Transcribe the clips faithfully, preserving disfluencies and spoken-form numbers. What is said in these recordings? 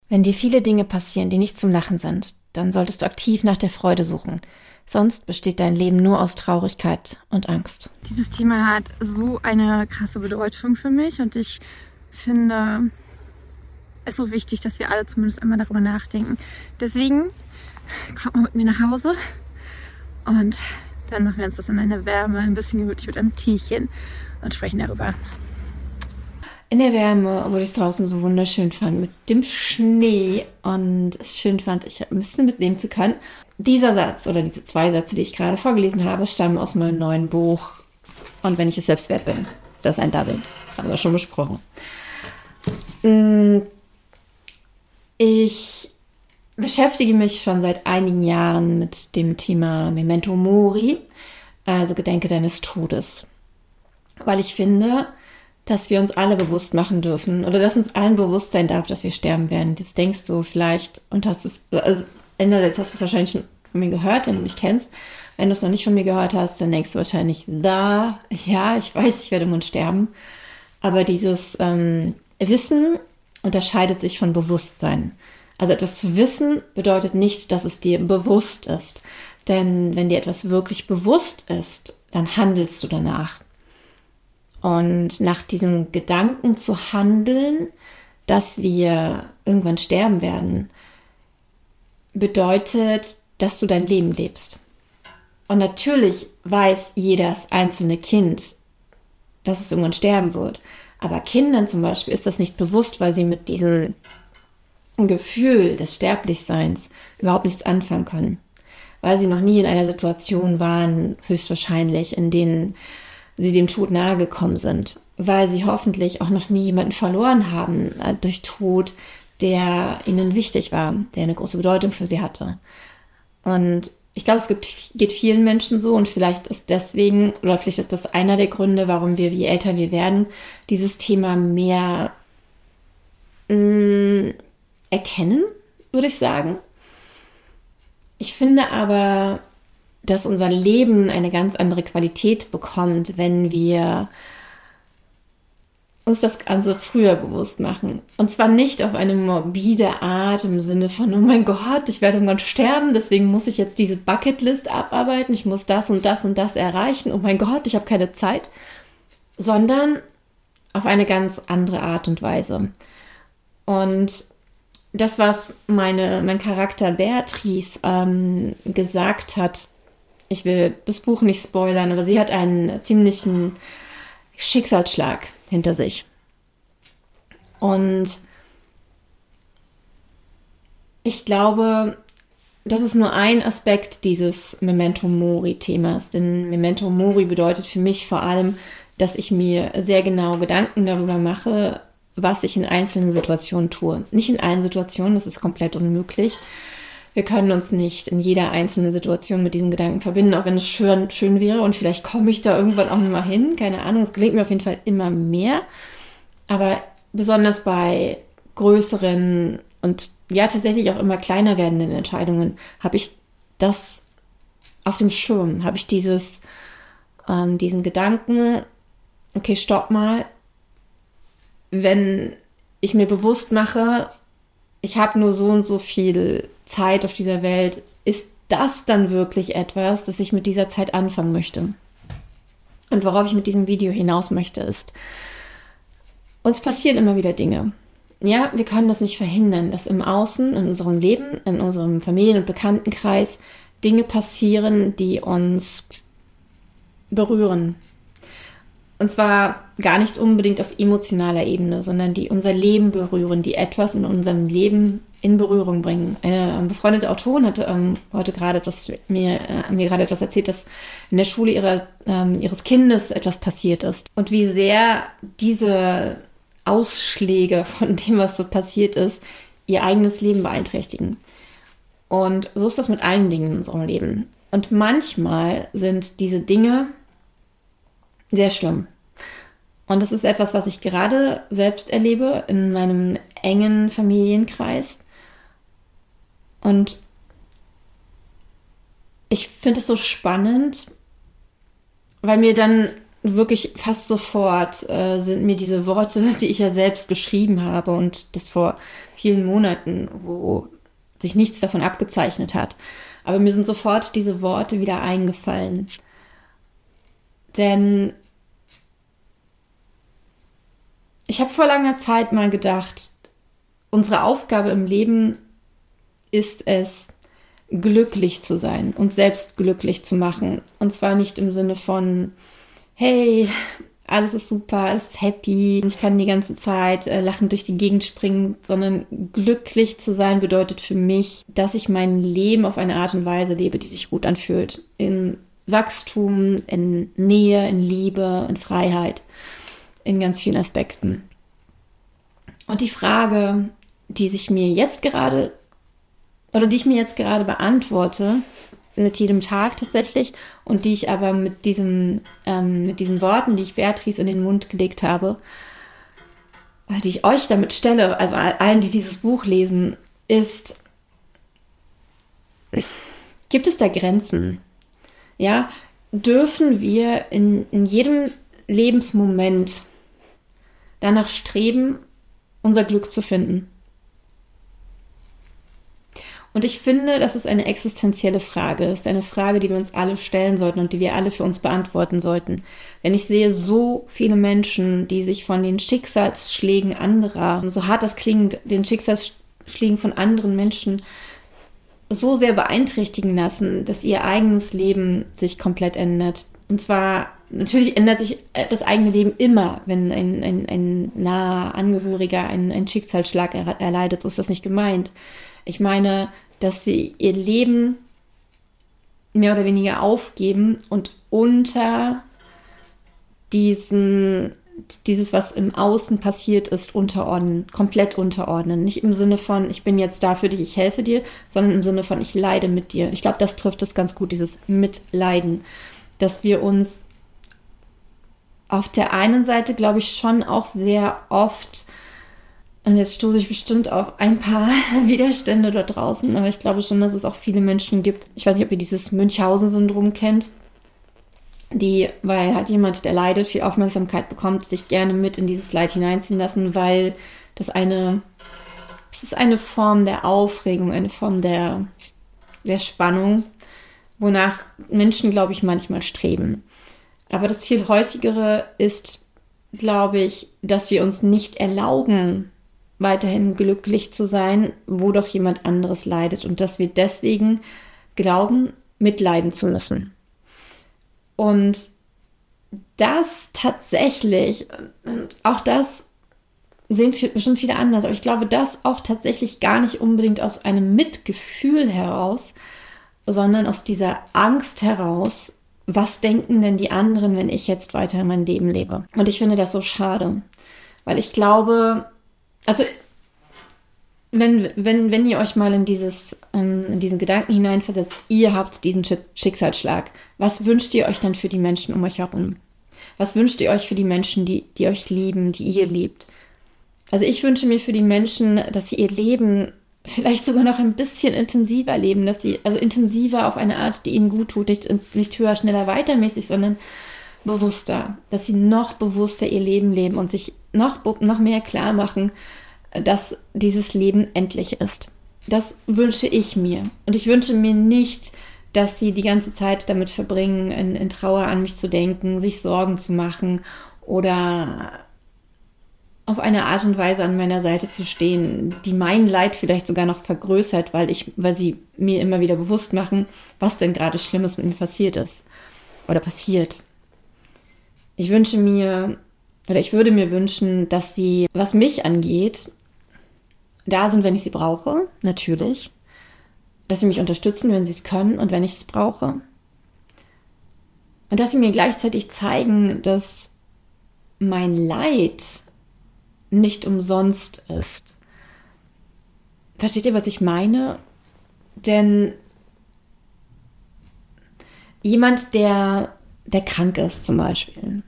Wenn dir viele Dinge passieren, die nicht zum Lachen sind, dann solltest du aktiv nach der Freude suchen. Sonst besteht dein Leben nur aus Traurigkeit und Angst. Dieses Thema hat so eine krasse Bedeutung für mich und ich finde es so wichtig, dass wir alle zumindest einmal darüber nachdenken. Deswegen kommt mal mit mir nach Hause und dann machen wir uns das in einer Wärme, ein bisschen gemütlich mit einem Teechen und sprechen darüber. In der Wärme, obwohl ich es draußen so wunderschön fand, mit dem Schnee und es schön fand, ich ein bisschen mitnehmen zu können. Dieser Satz oder diese zwei Sätze, die ich gerade vorgelesen habe, stammen aus meinem neuen Buch Und wenn ich es selbst wert bin. Das ist ein Double. Haben wir schon besprochen. Ich beschäftige mich schon seit einigen Jahren mit dem Thema Memento Mori, also Gedenke deines Todes. Weil ich finde, dass wir uns alle bewusst machen dürfen oder dass uns allen bewusst sein darf, dass wir sterben werden. Jetzt denkst du vielleicht und hast es, also einerseits hast du es wahrscheinlich schon von mir gehört, wenn du mich kennst. Wenn du es noch nicht von mir gehört hast, dann denkst du wahrscheinlich, da, ja, ich weiß, ich werde irgendwann sterben. Aber dieses ähm, Wissen unterscheidet sich von Bewusstsein. Also etwas zu wissen bedeutet nicht, dass es dir bewusst ist. Denn wenn dir etwas wirklich bewusst ist, dann handelst du danach. Und nach diesem Gedanken zu handeln, dass wir irgendwann sterben werden, bedeutet, dass du dein Leben lebst. Und natürlich weiß jedes einzelne Kind, dass es irgendwann sterben wird. Aber Kindern zum Beispiel ist das nicht bewusst, weil sie mit diesem Gefühl des Sterblichseins überhaupt nichts anfangen können. Weil sie noch nie in einer Situation waren, höchstwahrscheinlich, in denen sie dem Tod nahe gekommen sind, weil sie hoffentlich auch noch nie jemanden verloren haben äh, durch Tod, der ihnen wichtig war, der eine große Bedeutung für sie hatte. Und ich glaube, es gibt, geht vielen Menschen so und vielleicht ist deswegen, oder vielleicht ist das einer der Gründe, warum wir, je älter wir werden, dieses Thema mehr mh, erkennen, würde ich sagen. Ich finde aber, dass unser Leben eine ganz andere Qualität bekommt, wenn wir uns das Ganze früher bewusst machen. Und zwar nicht auf eine morbide Art im Sinne von, oh mein Gott, ich werde irgendwann sterben, deswegen muss ich jetzt diese Bucketlist abarbeiten, ich muss das und das und das erreichen, oh mein Gott, ich habe keine Zeit, sondern auf eine ganz andere Art und Weise. Und das, was meine, mein Charakter Beatrice ähm, gesagt hat, ich will das Buch nicht spoilern, aber sie hat einen ziemlichen Schicksalsschlag hinter sich. Und ich glaube, das ist nur ein Aspekt dieses Memento Mori-Themas. Denn Memento Mori bedeutet für mich vor allem, dass ich mir sehr genau Gedanken darüber mache, was ich in einzelnen Situationen tue. Nicht in allen Situationen, das ist komplett unmöglich. Wir können uns nicht in jeder einzelnen Situation mit diesen Gedanken verbinden, auch wenn es schön, schön wäre und vielleicht komme ich da irgendwann auch mal hin, keine Ahnung, es gelingt mir auf jeden Fall immer mehr, aber besonders bei größeren und ja tatsächlich auch immer kleiner werdenden Entscheidungen habe ich das auf dem Schirm, habe ich dieses, ähm, diesen Gedanken, okay, stopp mal, wenn ich mir bewusst mache, ich habe nur so und so viel Zeit auf dieser Welt, ist das dann wirklich etwas, das ich mit dieser Zeit anfangen möchte? Und worauf ich mit diesem Video hinaus möchte, ist, uns passieren immer wieder Dinge. Ja, wir können das nicht verhindern, dass im Außen, in unserem Leben, in unserem Familien- und Bekanntenkreis Dinge passieren, die uns berühren. Und zwar gar nicht unbedingt auf emotionaler Ebene, sondern die unser Leben berühren, die etwas in unserem Leben in Berührung bringen. Eine ähm, befreundete Autorin hat ähm, heute gerade etwas, mir, äh, mir gerade etwas erzählt, dass in der Schule ihrer, ähm, ihres Kindes etwas passiert ist. Und wie sehr diese Ausschläge von dem, was so passiert ist, ihr eigenes Leben beeinträchtigen. Und so ist das mit allen Dingen in unserem Leben. Und manchmal sind diese Dinge sehr schlimm. Und das ist etwas, was ich gerade selbst erlebe in meinem engen Familienkreis. Und ich finde es so spannend, weil mir dann wirklich fast sofort äh, sind mir diese Worte, die ich ja selbst geschrieben habe und das vor vielen Monaten, wo sich nichts davon abgezeichnet hat. Aber mir sind sofort diese Worte wieder eingefallen. Denn ich habe vor langer Zeit mal gedacht, unsere Aufgabe im Leben ist es, glücklich zu sein und selbst glücklich zu machen. Und zwar nicht im Sinne von, hey, alles ist super, alles ist happy, ich kann die ganze Zeit äh, lachend durch die Gegend springen, sondern glücklich zu sein bedeutet für mich, dass ich mein Leben auf eine Art und Weise lebe, die sich gut anfühlt. In Wachstum, in Nähe, in Liebe, in Freiheit, in ganz vielen Aspekten. Und die Frage, die sich mir jetzt gerade, oder die ich mir jetzt gerade beantworte, mit jedem Tag tatsächlich, und die ich aber mit diesem, ähm, mit diesen Worten, die ich Beatrice in den Mund gelegt habe, die ich euch damit stelle, also allen, die dieses Buch lesen, ist, gibt es da Grenzen? Ja, dürfen wir in, in jedem Lebensmoment danach streben, unser Glück zu finden? Und ich finde, das ist eine existenzielle Frage. Das ist eine Frage, die wir uns alle stellen sollten und die wir alle für uns beantworten sollten. Denn ich sehe so viele Menschen, die sich von den Schicksalsschlägen anderer, so hart das klingt, den Schicksalsschlägen von anderen Menschen so sehr beeinträchtigen lassen, dass ihr eigenes Leben sich komplett ändert. Und zwar, natürlich ändert sich das eigene Leben immer, wenn ein, ein, ein naher Angehöriger einen, einen Schicksalsschlag er, erleidet. So ist das nicht gemeint. Ich meine, dass sie ihr Leben mehr oder weniger aufgeben und unter diesen, dieses, was im Außen passiert ist, unterordnen, komplett unterordnen. Nicht im Sinne von, ich bin jetzt da für dich, ich helfe dir, sondern im Sinne von, ich leide mit dir. Ich glaube, das trifft es ganz gut, dieses Mitleiden. Dass wir uns auf der einen Seite, glaube ich, schon auch sehr oft, und jetzt stoße ich bestimmt auf ein paar Widerstände da draußen, aber ich glaube schon, dass es auch viele Menschen gibt. Ich weiß nicht, ob ihr dieses Münchhausen-Syndrom kennt, die, weil halt jemand, der leidet, viel Aufmerksamkeit bekommt, sich gerne mit in dieses Leid hineinziehen lassen, weil das eine, das ist eine Form der Aufregung, eine Form der, der Spannung, wonach Menschen, glaube ich, manchmal streben. Aber das viel häufigere ist, glaube ich, dass wir uns nicht erlauben, weiterhin glücklich zu sein, wo doch jemand anderes leidet und dass wir deswegen glauben, mitleiden zu müssen. Und das tatsächlich, und auch das sehen bestimmt viele anders, aber ich glaube, das auch tatsächlich gar nicht unbedingt aus einem Mitgefühl heraus, sondern aus dieser Angst heraus, was denken denn die anderen, wenn ich jetzt weiter mein Leben lebe? Und ich finde das so schade, weil ich glaube, also wenn, wenn, wenn ihr euch mal in, dieses, in diesen Gedanken hineinversetzt, ihr habt diesen Schicksalsschlag, was wünscht ihr euch dann für die Menschen um euch herum? Was wünscht ihr euch für die Menschen, die, die euch lieben, die ihr liebt? Also ich wünsche mir für die Menschen, dass sie ihr Leben vielleicht sogar noch ein bisschen intensiver leben, dass sie, also intensiver auf eine Art, die ihnen gut tut, nicht, nicht höher, schneller, weitermäßig, sondern bewusster, dass sie noch bewusster ihr Leben leben und sich noch, noch mehr klar machen, dass dieses Leben endlich ist. Das wünsche ich mir. Und ich wünsche mir nicht, dass sie die ganze Zeit damit verbringen, in, in Trauer an mich zu denken, sich Sorgen zu machen oder auf eine Art und Weise an meiner Seite zu stehen, die mein Leid vielleicht sogar noch vergrößert, weil ich, weil sie mir immer wieder bewusst machen, was denn gerade Schlimmes mit mir passiert ist oder passiert. Ich wünsche mir, oder ich würde mir wünschen, dass sie, was mich angeht, da sind, wenn ich sie brauche, natürlich. Dass sie mich unterstützen, wenn sie es können und wenn ich es brauche. Und dass sie mir gleichzeitig zeigen, dass mein Leid nicht umsonst ist. Versteht ihr, was ich meine? Denn jemand, der, der krank ist zum Beispiel,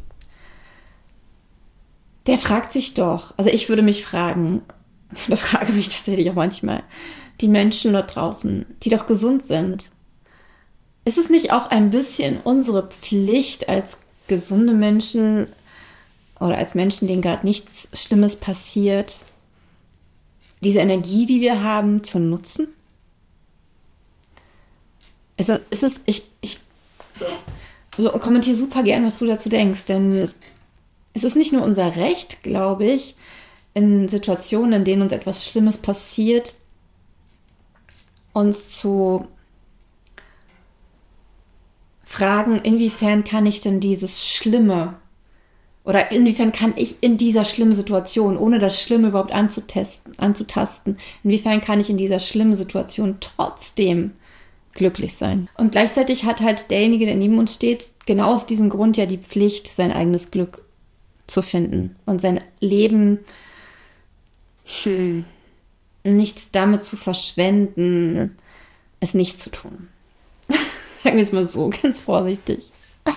der fragt sich doch, also ich würde mich fragen, oder frage mich tatsächlich auch manchmal, die Menschen dort draußen, die doch gesund sind, ist es nicht auch ein bisschen unsere Pflicht als gesunde Menschen oder als Menschen, denen gerade nichts Schlimmes passiert, diese Energie, die wir haben, zu nutzen? Es ist, es ist ich, ich so, kommentiere super gern, was du dazu denkst, denn es ist nicht nur unser Recht, glaube ich, in Situationen, in denen uns etwas Schlimmes passiert, uns zu fragen, inwiefern kann ich denn dieses Schlimme oder inwiefern kann ich in dieser schlimmen Situation, ohne das Schlimme überhaupt anzutesten, anzutasten, inwiefern kann ich in dieser schlimmen Situation trotzdem glücklich sein. Und gleichzeitig hat halt derjenige, der neben uns steht, genau aus diesem Grund ja die Pflicht, sein eigenes Glück zu finden und sein Leben hm, nicht damit zu verschwenden, es nicht zu tun. Sagen wir es mal so, ganz vorsichtig.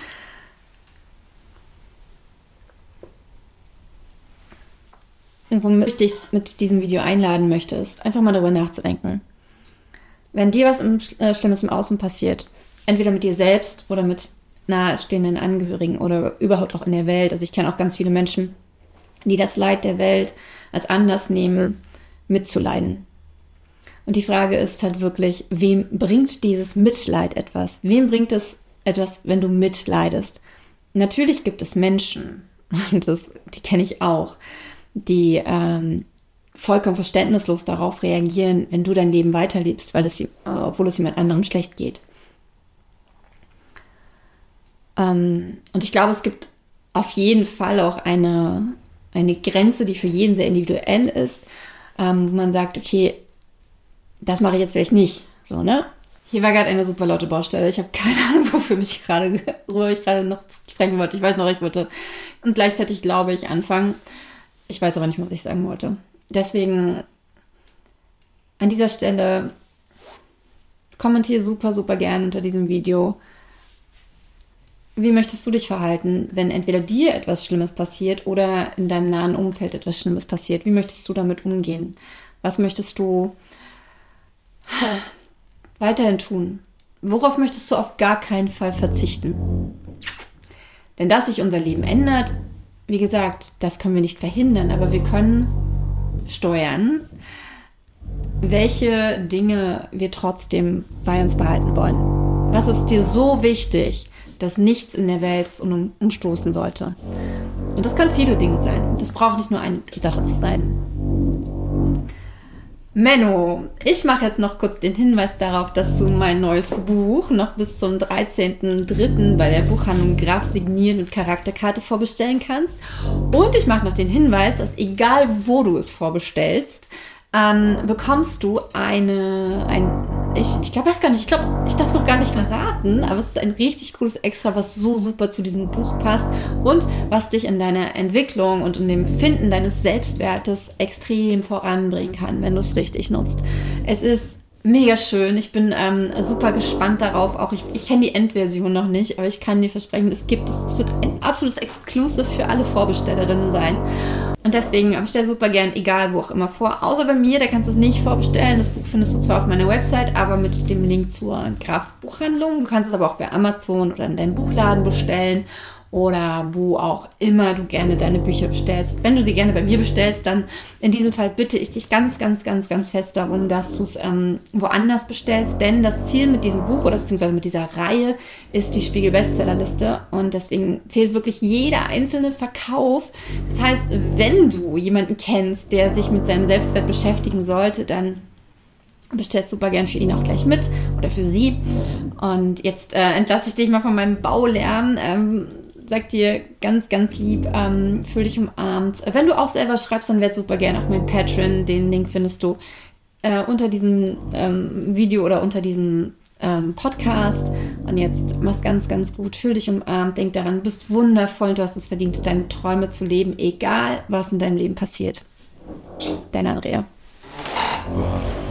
Und womit ich dich mit diesem Video einladen möchte, ist einfach mal darüber nachzudenken. Wenn dir was im, äh, Schlimmes im Außen passiert, entweder mit dir selbst oder mit nahestehenden Angehörigen oder überhaupt auch in der Welt, also ich kenne auch ganz viele Menschen, die das Leid der Welt als Anlass nehmen, mitzuleiden. Und die Frage ist halt wirklich, wem bringt dieses Mitleid etwas? Wem bringt es etwas, wenn du mitleidest? Natürlich gibt es Menschen, und das, die kenne ich auch, die ähm, vollkommen verständnislos darauf reagieren, wenn du dein Leben weiterlebst, weil es, äh, obwohl es jemand anderem schlecht geht. Ähm, und ich glaube, es gibt auf jeden Fall auch eine, eine Grenze, die für jeden sehr individuell ist, ähm, wo man sagt, okay, das mache ich jetzt vielleicht nicht. So, ne? Hier war gerade eine super laute Baustelle. Ich habe keine Ahnung, wofür mich gerade, worüber ich gerade noch sprechen wollte. Ich weiß noch, ich wollte und gleichzeitig glaube ich anfangen. Ich weiß aber nicht mehr, was ich sagen wollte. Deswegen an dieser Stelle kommentiere super, super gerne unter diesem Video. Wie möchtest du dich verhalten, wenn entweder dir etwas Schlimmes passiert oder in deinem nahen Umfeld etwas Schlimmes passiert? Wie möchtest du damit umgehen? Was möchtest du weiterhin tun? Worauf möchtest du auf gar keinen Fall verzichten? Denn dass sich unser Leben ändert, wie gesagt, das können wir nicht verhindern, aber wir können steuern, welche Dinge wir trotzdem bei uns behalten wollen. Was ist dir so wichtig, dass nichts in der Welt es um, umstoßen sollte? Und das können viele Dinge sein. Das braucht nicht nur eine Sache zu sein. Menno, ich mache jetzt noch kurz den Hinweis darauf, dass du mein neues Buch noch bis zum dreizehnten dritten bei der Buchhandlung Graf signiert mit Charakterkarte vorbestellen kannst. Und ich mache noch den Hinweis, dass egal wo du es vorbestellst, ähm, bekommst du eine, ein, ich, ich glaube, weiß gar nicht, ich glaube, ich darf es noch gar nicht verraten, aber es ist ein richtig cooles Extra, was so super zu diesem Buch passt und was dich in deiner Entwicklung und in dem Finden deines Selbstwertes extrem voranbringen kann, wenn du es richtig nutzt. Es ist mega schön. Ich bin ähm, super gespannt darauf. Auch ich, ich kenne die Endversion noch nicht, aber ich kann dir versprechen, es gibt es. Es wird ein absolutes Exclusive für alle Vorbestellerinnen sein. Und deswegen bestell super gern, egal wo auch immer vor. Außer bei mir, da kannst du es nicht vorbestellen. Das Buch findest du zwar auf meiner Website, aber mit dem Link zur Graf Buchhandlung. Du kannst es aber auch bei Amazon oder in deinem Buchladen bestellen. Oder wo auch immer du gerne deine Bücher bestellst. Wenn du sie gerne bei mir bestellst, dann in diesem Fall bitte ich dich ganz, ganz, ganz, ganz fest darum, dass du es ähm, woanders bestellst. Denn das Ziel mit diesem Buch oder beziehungsweise mit dieser Reihe ist die Spiegel-Bestsellerliste. Und deswegen zählt wirklich jeder einzelne Verkauf. Das heißt, wenn du jemanden kennst, der sich mit seinem Selbstwert beschäftigen sollte, dann bestellst super gern für ihn auch gleich mit oder für sie. Und jetzt äh, entlasse ich dich mal von meinem Baulärm. Ähm, sag dir ganz, ganz lieb, ähm, fühl dich umarmt. Wenn du auch selber schreibst, dann werd super gerne auf mein Patreon. Den Link findest du äh, unter diesem ähm, Video oder unter diesem ähm, Podcast. Und jetzt mach's ganz, ganz gut. Fühl dich umarmt. Denk daran, du bist wundervoll. Du hast es verdient, deine Träume zu leben, egal was in deinem Leben passiert. Deine Andrea.